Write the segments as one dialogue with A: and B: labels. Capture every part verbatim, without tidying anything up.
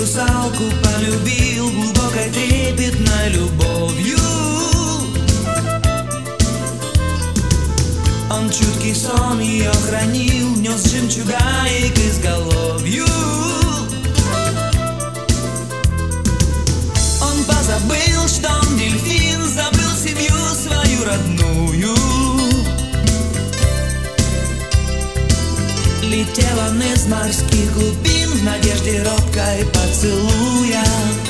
A: русалку полюбил глубокой трепетной любовью. Он чуткий сон ее хранил, нес жемчуга и к изголовью. Он позабыл, что он дельфин, забыл семью свою родную. Летел он из морских глубин в надежде робкой поцелуя.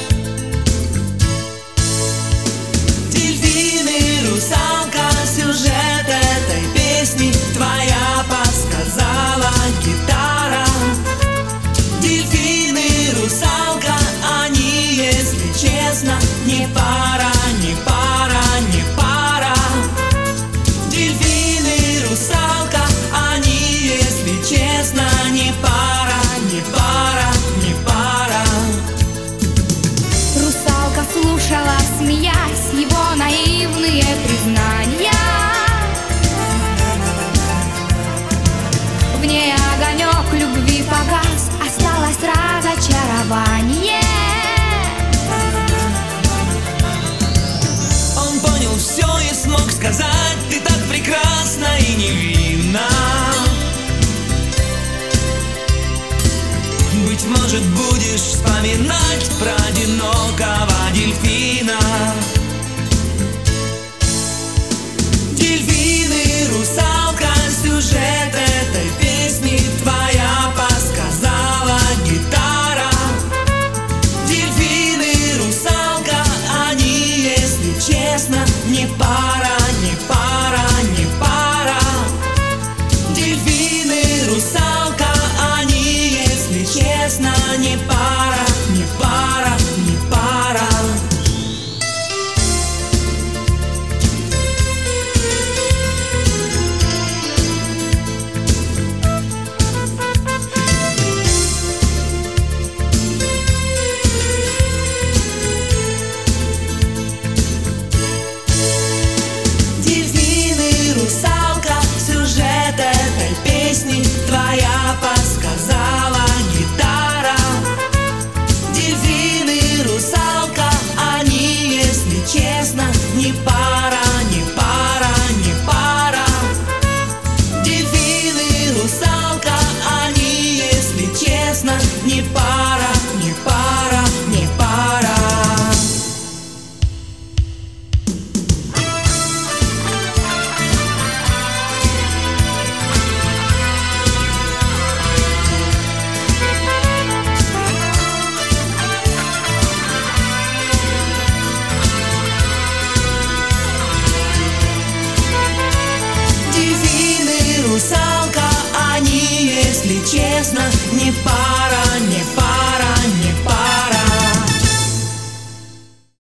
A: Дельфин и русалка, сюжет этой песни твоя подсказала гитара. Дельфин и русалка, они, если честно, не пара, не пара, не пара. Дельфин и русалка, они, если честно, не пара, не пара, не пара.
B: Русалка слушала, смеясь, его наивные признания. В ней огонек любви погас, осталось разочарование.
A: Он понял все и смог сказать: ты так прекрасна и невинна. Быть может, будешь вспоминать про одинокого дельфина. Дельфин и русалка, сюжет этой песни твоя подсказала гитара. Дельфин и русалка, они, если честно, не пара, не пара, не пара. Дельфин и русалка, они, если честно, не пара, не пара, не пара. Дельфин и русалка, сюжет этой песни твоя подсказала гитара. Дельфин и русалка, они, если честно, не пара.